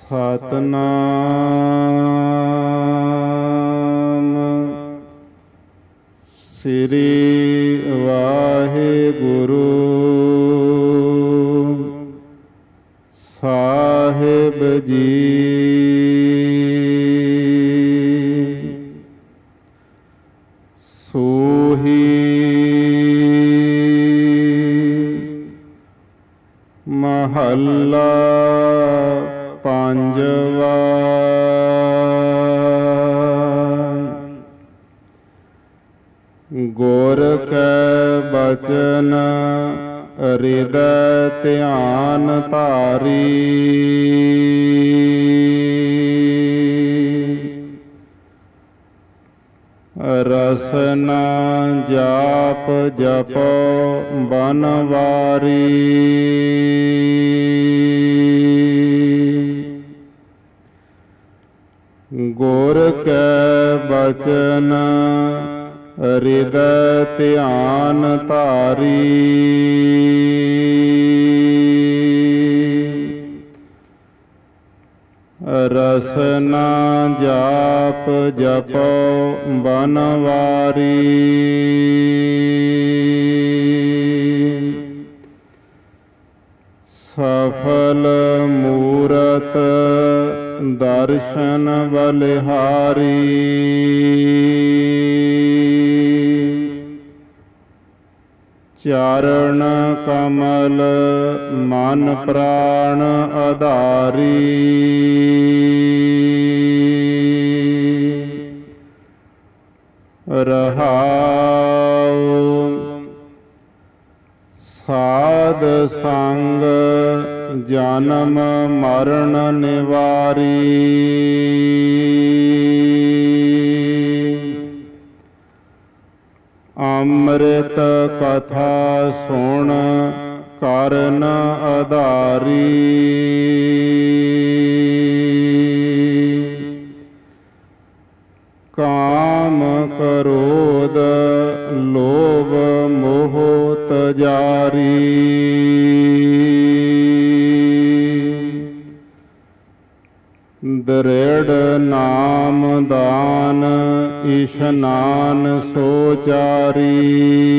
ਸਤਿਨਾਮ ਸ੍ਰੀ ਵਾਹਿਗੁਰੂ ਸਾਹਿਬ ਜੀ। ਸੋਹੀ ਮਹੱਲਾ ਪੰਜਵਾ। ਗੁਰ ਕੈ ਬਚਨ ਹਿਰਦੈ ਧਿਆਨ ਧਾਰੀ। ਰਸਨਾ ਜਾਪ ਜਪੋ ਬਨਵਾਰੀ। ਗੁਰ ਕੈ ਬਚਨ ਹਿਰਦੈ ਧਿਆਨ ਧਾਰੀ। ਰਸਨਾ ਜਾਪ ਜਪੋ ਬਨਵਾਰੀ। ਸਫਲ ਮੂਰਤ ਦਰਸ਼ਨ ਬਲਿਹਾਰੀ। ਚਰਨ ਕਮਲ ਮਨ ਪ੍ਰਾਣ ਆਧਾਰੀ। ਰਹਾਉ ਸਾਧ ਸੰਗ ਜਨਮ ਮਰਨ ਨਿਵਾਰੀ। ਅੰਮ੍ਰਿਤ ਕਥਾ ਸੁਣ ਕਰਨ ਆਧਾਰੀ। ਕਾਮ ਕ੍ਰੋਧ ਲੋਭ ਮੋਹ ਤਜਾਰੀ। ਦ੍ਰਿੜ ਨਾਮ ਦਾਨ ਇਸ਼ਨਾਨ ਸੋਚਾਰੀ।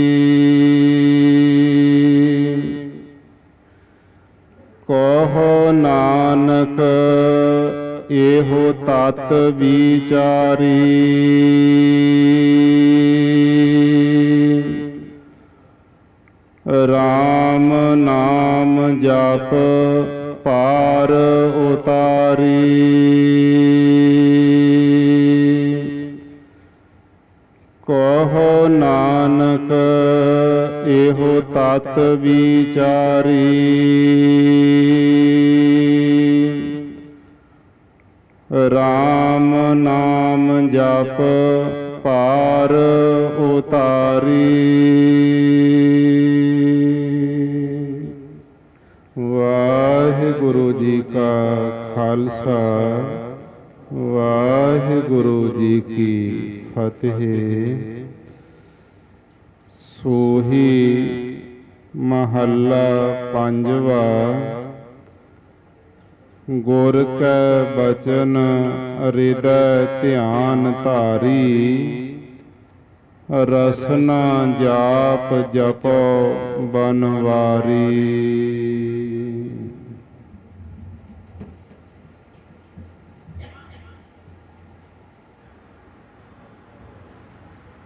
ਕਹੋ ਨਾਨਕ ਇਹੋ ਤਤ ਵਿਚਾਰੀ। ਰਾਮ ਨਾਮ ਜਪ ਪਾਰ ਉਤਾਰੀ। ਕਹੋ ਨਾਨਕ ਇਹੋ ਤਤ ਵਿਚਾਰੀ। ਰਾਮ ਨਾਮ ਜਪ ਪਾਰ ਉਤਾਰੀ। ਵਾਹਿਗੁਰੂ ਜੀ ਕਾ ਖਾਲਸਾ ਵਾਹਿਗੁਰੂ ਜੀ ਕੀ ਫਤਿਹ। ਸੋਹੀ ਮਹੱਲਾ ਪੰਜਵਾ। ਗੁਰ ਕੈ ਬਚਨ ਹਿਰਦੈ ਧਿਆਨ ਧਾਰੀ। ਰਸਨਾ ਜਾਪ ਜਪੋ ਬਨਵਾਰੀ।